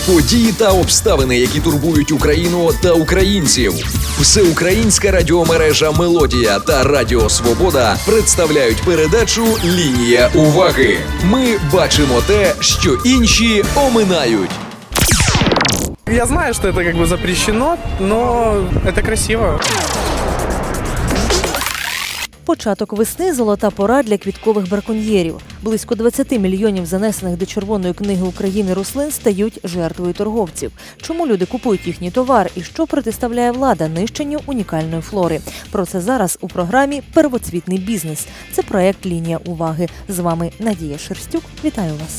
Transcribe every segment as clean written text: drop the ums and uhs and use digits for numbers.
Події та обставини, які турбують Україну та українців. Всеукраїнська радіомережа «Мелодія» та Радіо Свобода представляють передачу «Лінія уваги». Ми бачимо те, що інші оминають. Я знаю, что это запрещено, но это красиво. Початок весни – золота пора для квіткових браконьєрів. Близько 20 мільйонів занесених до Червоної книги України рослин стають жертвою торговців. Чому люди купують їхній товар і що протиставляє влада нищенню унікальної флори? Про це зараз у програмі «Первоцвітний бізнес». Це проєкт «Лінія уваги». З вами Надія Шерстюк. Вітаю вас.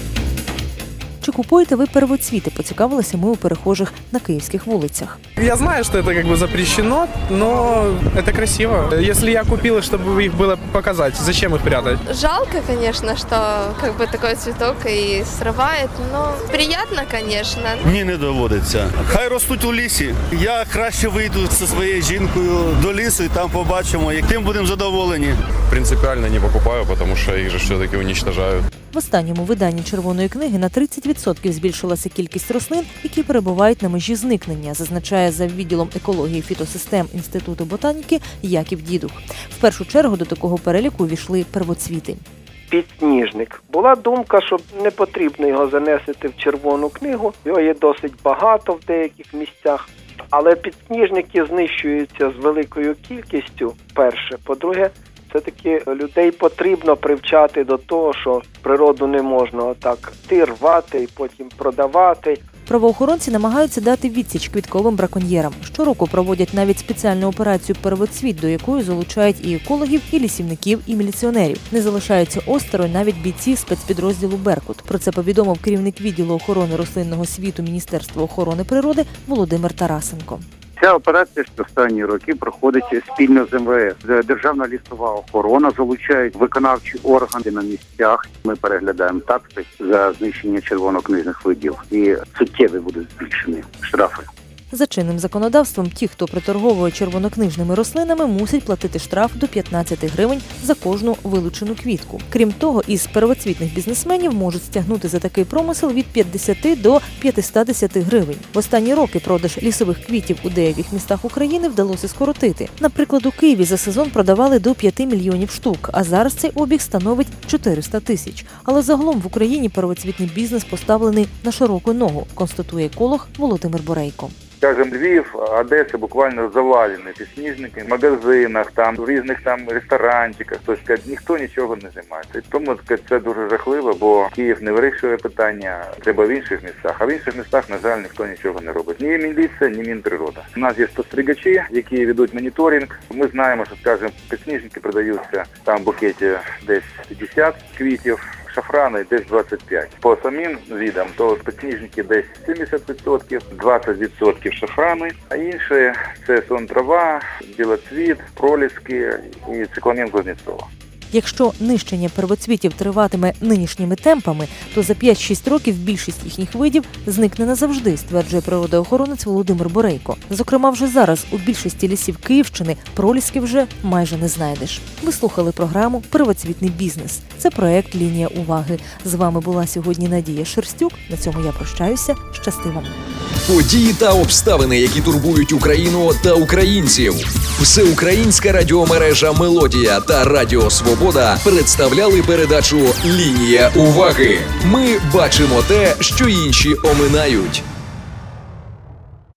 Чи купуєте ви первоцвіти? Поцікавилися ми у перехожих на київських вулицях. Я знаю, что это запрещено, но это красиво. Если я купил, чтобы их было показать, зачем их прятать? Жалко, конечно, что такой цветок и срывает, но приятно, конечно. Ні, не доводиться. Хай ростуть у лісі. Я краще вийду зі своєю жінкою до лісу і там побачимо, як тим будемо задоволені. Принципиально не покупаю, потому что их же все-таки уничтожают. В останньому виданні Червоної книги на 30% збільшилася кількість рослин, які перебувають на межі зникнення, зазначає за відділом екології фітосистем Інституту ботаніки Яків Дідух. В першу чергу до такого переліку увійшли первоцвіти. Підсніжник. Була думка, що не потрібно його занести в Червону книгу. Його є досить багато в деяких місцях. Але підсніжники знищуються з великою кількістю, перше. По-друге, все-таки людей потрібно привчати до того, що природу не можна отак рвати і потім продавати. Правоохоронці намагаються дати відсіч квітковим браконьєрам. Щороку проводять навіть спеціальну операцію «Первоцвіт», до якої залучають і екологів, і лісівників, і міліціонерів. Не залишаються осторонь навіть бійці спецпідрозділу «Беркут». Про це повідомив керівник відділу охорони рослинного світу Міністерства охорони природи Володимир Тарасенко. Ця операція останні роки проходить спільно з МВС. Державна лісова охорона залучають виконавчі органи на місцях. Ми переглядаємо такси за знищення червонокнижних видів і суттєві будуть збільшені штрафи. За чинним законодавством, ті, хто приторговує червонокнижними рослинами, мусять платити штраф до 15 гривень за кожну вилучену квітку. Крім того, із первоцвітних бізнесменів можуть стягнути за такий промисел від 50 до 510 гривень. В останні роки продаж лісових квітів у деяких містах України вдалося скоротити. Наприклад, у Києві за сезон продавали до 5 мільйонів штук, а зараз цей обіг становить 400 тисяч. Але загалом в Україні первоцвітний бізнес поставлений на широку ногу, констатує еколог Володимир Борейко. Скажем, Львів, Одеса буквально завалені підсніжники в магазинах, в різних ресторанчиках. Тобто ніхто нічого не займається. І тому це дуже жахливо, бо Київ не вирішує питання, треба в інших містах. А в інших містах, на жаль, ніхто нічого не робить. Ні міліція, ні Мінприрода. У нас є спостерігачі, які ведуть моніторинг. Ми знаємо, що, скажімо, підсніжники продаються в букеті десь 50 квітів. Шафрани десь 25. По самим видам, то підсніжники десь 70%, 20% шафрани, а інші – це сон-трава, білоцвіт, проліски і цикламен Кузнєцова. Якщо нищення первоцвітів триватиме нинішніми темпами, то за 5-6 років більшість їхніх видів зникне назавжди, стверджує природоохоронець Володимир Борейко. Зокрема, вже зараз у більшості лісів Київщини пролісків вже майже не знайдеш. Ви слухали програму «Первоцвітний бізнес». Це проєкт «Лінія уваги». З вами була сьогодні Надія Шерстюк. На цьому я прощаюся. Щасти вам. Події та обставини, які турбують Україну та українців. Всеукраїнська радіомережа «Мелодія» та Радіо Свобода представляли передачу «Лінія уваги». Ми бачимо те, що інші оминають.